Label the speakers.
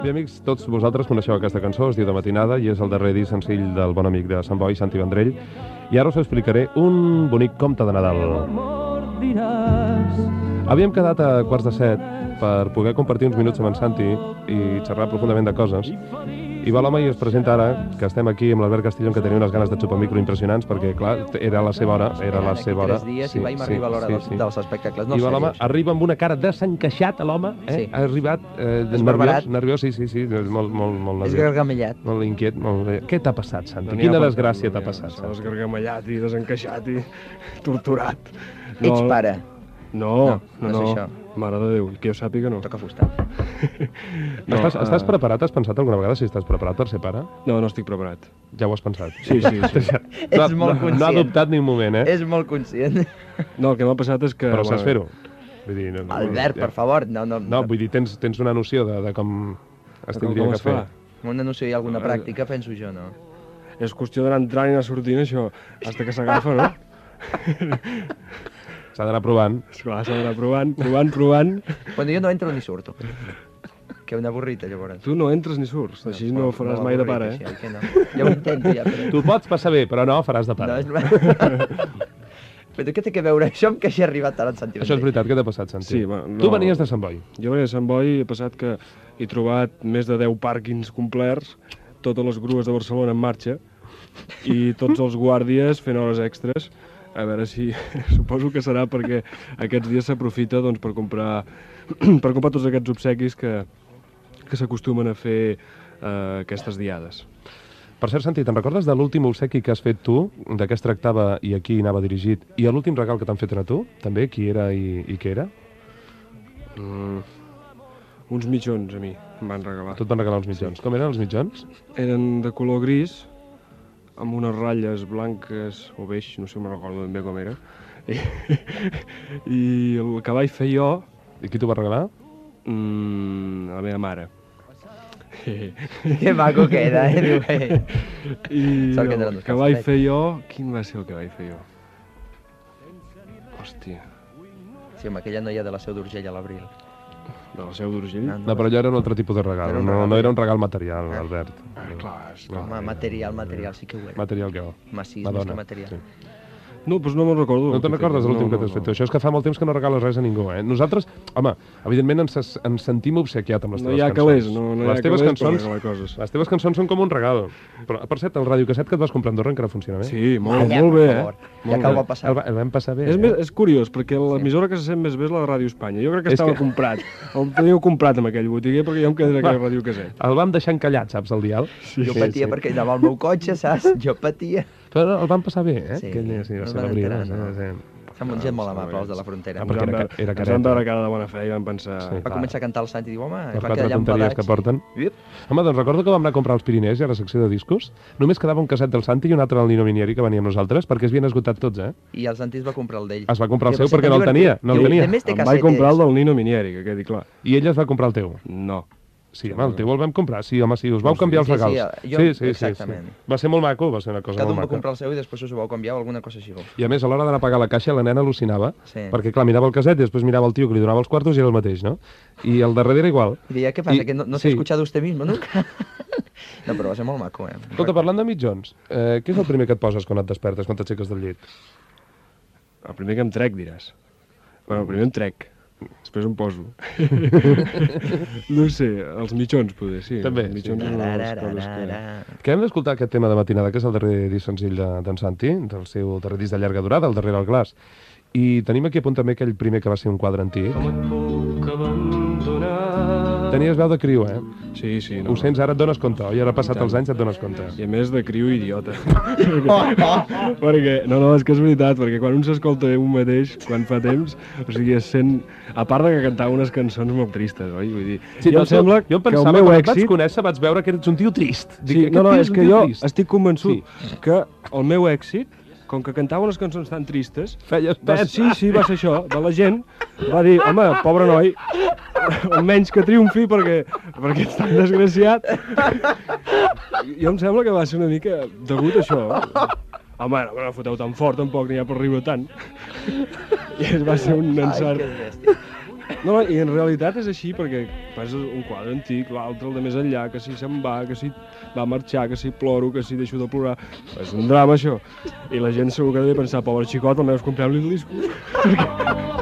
Speaker 1: Bé, amics, tots vosaltres coneixeu aquesta cançó, es diu De matinada, i és el darrer disc senzill del bon amic de Sant Boi, Santi Vendrell, i ara us explicaré un bonic conte de Nadal. Havíem quedat a 6:45 per poder compartir uns minuts amb en Santi i xerrar profundament de coses, i va l'home i es presenta ara, que estem aquí amb l'Albert Castillón, que tenia unes ganes de xupar micro impressionants, perquè, clar, era la seva hora, era la seva hora.
Speaker 2: 3 dies i vaig arribar a l'hora dels espectacles.
Speaker 1: I va l'home, arriba amb una cara de s'encaixat, l'home, ha arribat nerviós, sí, molt nerviós.
Speaker 2: És gargamellat.
Speaker 1: Molt inquiet, molt bé. Què t'ha passat, Santi? Quina desgràcia t'ha passat, Santi?
Speaker 3: És gargamellat i desencaixat i torturat.
Speaker 2: Ets pare.
Speaker 3: No.
Speaker 2: és això.
Speaker 3: Mare de Déu, que jo sàpiga no.
Speaker 2: Toca fusta.
Speaker 1: Estàs preparat? Has pensat alguna vegada si estàs preparat per ser pare?
Speaker 3: No estic preparat.
Speaker 1: Ja ho has pensat?
Speaker 3: Sí.
Speaker 2: Ets molt conscient.
Speaker 1: No ha dubtat ni un moment, eh?
Speaker 2: És molt conscient.
Speaker 3: No, el que m'ha passat és que...
Speaker 1: Però saps fer-ho?
Speaker 2: Albert, per favor.
Speaker 1: No, vull dir, tens una noció de com es tindria que fer.
Speaker 2: Una noció i alguna pràctica, penso jo, no?
Speaker 3: És qüestió d'anar entrant i anar sortint, això, fins que s'agafa, no?
Speaker 1: S'ha d'anar provant.
Speaker 3: Esclar, s'ha d'anar provant.
Speaker 2: Bueno, jo no entro ni surto. Que una burrita, llavors.
Speaker 3: Tu no entres ni surts, així no faràs mai de pare, eh?
Speaker 2: Jo ho intento, ja, però...
Speaker 1: Tu pots passar bé, però no faràs de pare.
Speaker 2: Però què té que veure això amb que hagi arribat ara en Santi Vendrell?
Speaker 1: Això és veritat, què t'ha passat, Santi?
Speaker 3: Sí,
Speaker 1: Tu venies de Sant Boi.
Speaker 3: Jo venia de Sant Boi i he passat que he trobat més de 10 pàrquings complerts, totes les grues de Barcelona en marxa, i tots els guàrdies fent hores extres. A veure si... Suposo que serà perquè aquests dies s'aprofita doncs, per comprar tots aquests obsequis que s'acostumen a fer aquestes diades.
Speaker 1: Per cert, Santi, te'n recordes de l'últim obsequi que has fet tu, de què es tractava i a qui anava dirigit, i l'últim regal que t'han fet a tu, també, qui era i què era?
Speaker 3: Uns mitjons, a mi, em van regalar.
Speaker 1: Tu et van regalar uns mitjons. Sí. Com eren els mitjons?
Speaker 3: Eren de color gris, amb unes ratlles blanques o beix, no sé, no me'n recordo ben bé com era. I el que vaig fer jo...
Speaker 1: I qui t'ho va regalar?
Speaker 3: La meva mare.
Speaker 2: Que maco queda, diu.
Speaker 3: I el que vaig fer jo... Quin va ser el que vaig fer jo? Hòstia.
Speaker 2: Sí, amb aquella noia de la Seu d'Urgell a l'abril.
Speaker 3: De la Seu d'Urgell?
Speaker 1: No, però allò era un altre tipus de regal, no era un regal material, Albert.
Speaker 3: Clar,
Speaker 2: home, material sí que ho era.
Speaker 1: Material què?
Speaker 2: Massís, més que material.
Speaker 3: No, doncs no me'n recordo.
Speaker 1: No te'n recordes de l'últim que t'has fet? Això és que fa molt temps que no regales res a ningú, eh? Nosaltres, home, evidentment ens sentim obsequiat amb les teves cançons.
Speaker 3: No hi ha calés per regalar coses.
Speaker 1: Les teves cançons són com un regal. Però, per cert, el radiocasset que et vas comprar a Andorra encara funciona bé?
Speaker 3: Sí, molt bé, eh?
Speaker 2: Ja que el va passar.
Speaker 1: El vam passar bé,
Speaker 3: És curiós, perquè l'emissora que se sent més bé és la de Ràdio Espanya. Jo crec que estava comprat. El teniu comprat amb aquell botiguer perquè jo em quedé d'aquell radiocasset.
Speaker 1: El vam deixar encallat, saps, el dial?
Speaker 2: Jo patia perquè anava al meu cotxe, saps? Jo patia.
Speaker 1: Però el van passar bé, eh?
Speaker 2: Sí,
Speaker 1: ens van
Speaker 2: enterar. Som un gent molt amable, els de la frontera.
Speaker 1: Perquè era
Speaker 3: ens van veure cara de bona fe i van pensar...
Speaker 2: Va començar a cantar el Sant i diu, home...
Speaker 1: Les 4 tonteries que porten. Home, doncs recordo que vam anar a comprar els Pirineus i a la secció de discos. Només quedava un casset del Santi i un altre del Nino Minieri que venia amb nosaltres, perquè es havien esgotat tots, eh?
Speaker 2: I el Santi es va comprar el d'ell.
Speaker 1: Es va comprar el seu perquè no el tenia. Em
Speaker 3: vaig comprar el del Nino Minieri, que quedi clar.
Speaker 1: I ell es va comprar el teu?
Speaker 3: No.
Speaker 1: Sí, home, el teu el vam comprar, sí, home, sí, us vau canviar els regals.
Speaker 2: Sí, exactament.
Speaker 1: Va ser molt maco, va ser una cosa
Speaker 2: molt
Speaker 1: maca.
Speaker 2: Cada un va comprar el seu i després us ho vau canviar o alguna cosa així.
Speaker 1: I a més, a l'hora d'anar a pagar la caixa, la nena al·lucinava, perquè, clar, mirava el casset i després mirava el tio que li donava els quartos i era el mateix, no? I el darrere era igual.
Speaker 2: I deia, què passa, que no s'ha escuchado usted mismo, no? No, però va ser molt maco, eh?
Speaker 1: Escolta, parlant de mitjons, què és el primer que et poses quan et despertes, quan t'aixeques del llit?
Speaker 3: El primer que em trec, diràs. Bueno, el primer em trec. Després em poso. No sé, els mitjons, poder, sí.
Speaker 1: També.
Speaker 3: Els mitjons són les coses
Speaker 1: que hem d'escoltar aquest tema de matinada, que és el darrer disc senzill d'en Santi, del seu darrer disc de llarga durada, el darrere al glaç. I tenim aquí a punt també aquell primer que va ser un quadre antic. Tenies veu de criu, eh?
Speaker 3: Sí.
Speaker 1: Ho sents, ara et dones compte, oi? Ara passat els anys et dones compte.
Speaker 3: I a més de criu idiota. Perquè, no, és que és veritat, perquè quan un s'escolta un mateix, quan fa temps, o sigui, es sent... A part de que cantava unes cançons molt tristes, oi? Vull dir,
Speaker 1: sí, jo em sembla que el meu èxit... Quan et vaig conèixer vaig veure que eres un tio trist.
Speaker 3: Sí, no, és que jo estic convençut que el meu èxit, com que cantava unes cançons tan tristes...
Speaker 1: Feies pet.
Speaker 3: Sí, va ser això. De la gent va dir, home, pobre noi, almenys que triomfi perquè ets tan desgraciat. Jo em sembla que va ser una mica degut a això. Home, no me la foteu tan fort, tampoc, n'hi ha per riure tant. I va ser un encert. No, i en realitat és així, perquè fas un quadre antic, l'altre, el de més enllà, que si se'n va, que si va marxar, que si ploro, que si deixo de plorar. És un drama, això. I la gent segur que ha de pensar, pobre xicot, almenys comprem-li el disco.